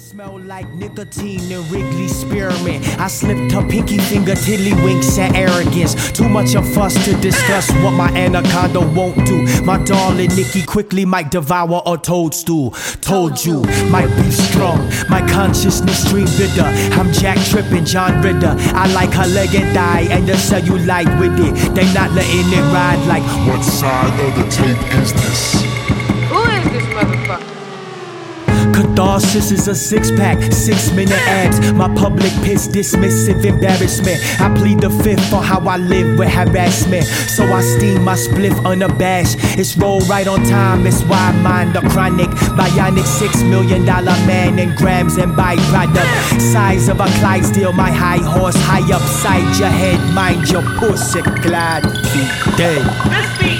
Smell like nicotine and Wrigley spearmint. I slipped her pinky finger, tiddlywinks and arrogance. Too much of fuss to discuss what my anaconda won't do. My darling Nikki quickly might devour a toadstool. Told you, might be strong. My consciousness stream bitter. I'm Jack Trippin', John Ritter. I like her leg and thigh and the cellulite with it. They not letting it ride like, what side of the tape is this? Who is this motherfucker? Catharsis is a six-pack, 6-minute abs. My public piss, dismissive embarrassment. I plead the fifth for how I live with harassment. So I steam my spliff unabashed. It's roll right on time, it's why I mind the chronic. Bionic $6 million man in grams and byproduct. Size of a Clydesdale, my high horse high upside your head. Mind your pussy, glide feet dead.